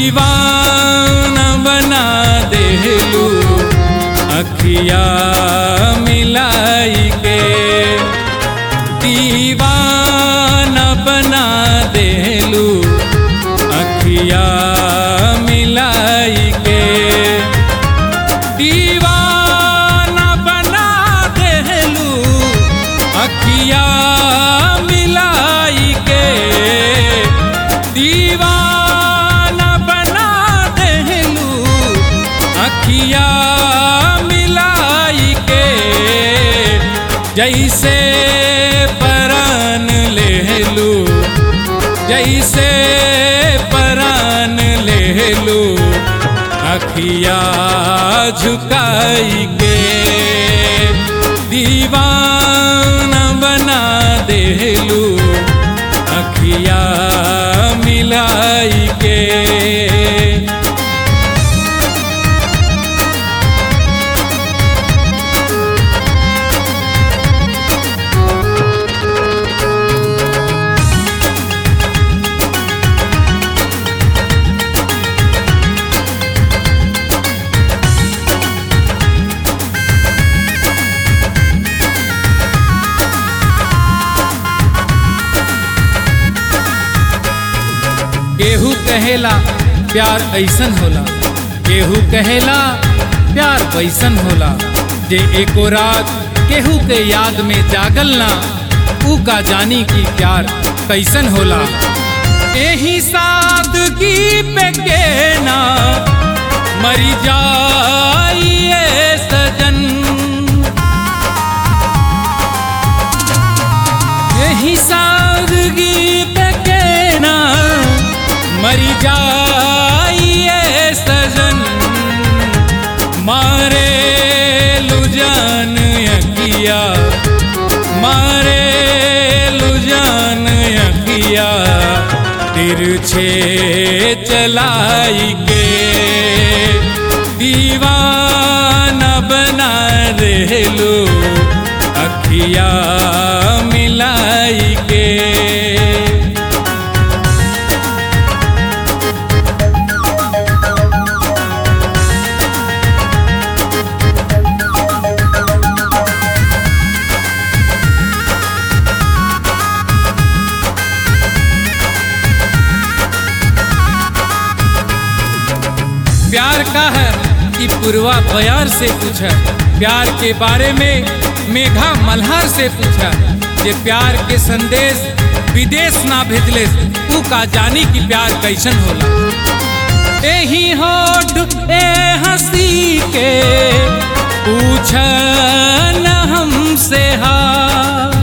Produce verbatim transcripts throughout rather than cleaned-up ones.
दीवाना बना देलू अखिया मिलाई के, दीवाना बना देलू अखिया मिलाई के, दीवाना बना देलू अखिया मिलाई के, दीवाना बना देलू अखिया मिलाई के, जैसे परान लेलू, जैसे परान लेलू अखिया झुकाई के, दीवाना बना देलू अखिया मिलाई के। केहू कहेला प्यार ऐसन होला, केहू कहेला प्यार वैसन होला, जे एको रात केहू के याद में जागल ना ऊ का जानी की प्यार कैसन होला। एही सादगी पे के ना मरी जाइए सजन, एही सादगी पे के ना मरी जाइए सजन, मारे लुजान अखिया, मारे लुजान अखिया तिरछे चलाई के, दीवाना बना देलू अखिया मिलाई के। प्यार का है कि पूर्वा बयार से पूछा, प्यार के बारे में मेघा मल्हार से पूछा, जे प्यार के संदेश विदेश ना भेजले ऊ का जानी कि प्यार कैसन होला। एही होठ ए हंसी के पूछा न हमसे हाल,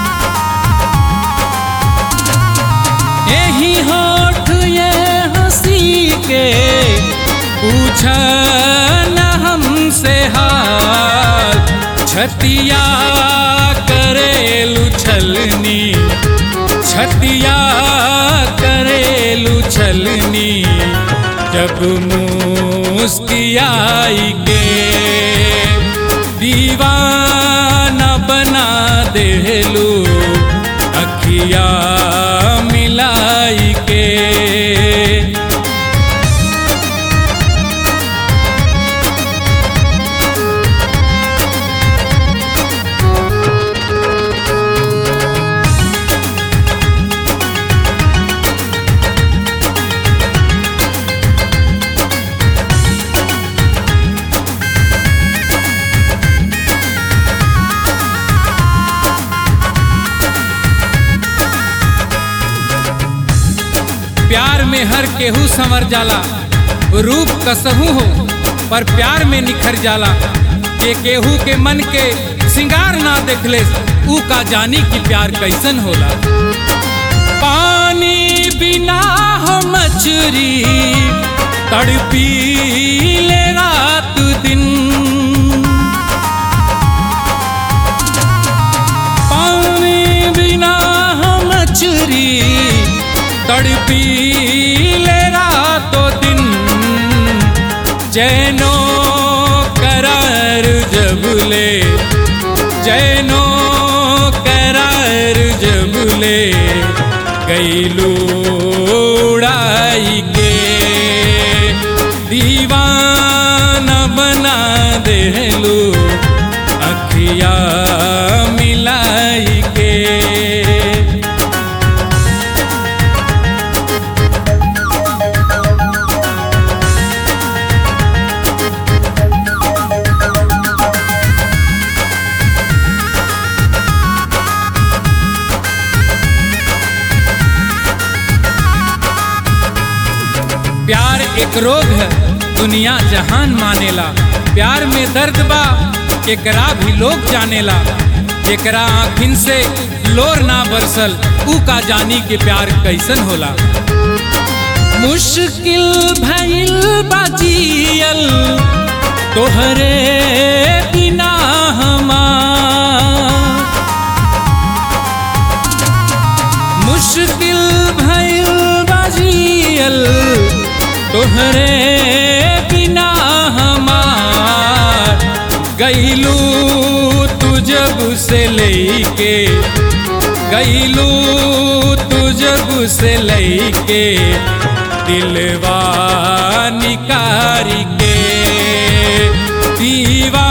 एही होठ ये हंसी के पूछा न हमसे हाल, छतिया करेलू छलनी, छतिया करेलू छलनी, जब मुस्कियाई के, दीवाना बना देलू अखिया मिलाई के। प्यार में हर केहू संवर जाला, रूप कसहू हो पर प्यार में निखर जाला, जे केहू के मन के सिंगार ना देखले ऊ का जानी कि प्यार कैसन होला। पानी बिना हो मछरी तड़पी ले रात दिन, पानी बिना हो मछरी तड़पी ले रातों दिन, जैनो करार जब ले, जैनो करार जब ले, गईलू उड़ाई के। दीवाना बना देलू अखिया मिलाई के। प्यार एक रोग है दुनिया जहान मानेला, प्यार में दर्द बा एकरा भी लोग जानेला। एकरा आँखिन से लोर ना बरसल ऊ का जानी के प्यार कैसन होला। मुश्किल भइल बा जियल तोहरे बिना हमार, मुश्किल भइल बा जियल तोहरे बिना हमार। गईलू तू जब से लेके, गईलू तू जब से लेके दिलवा निकारी के। दीवा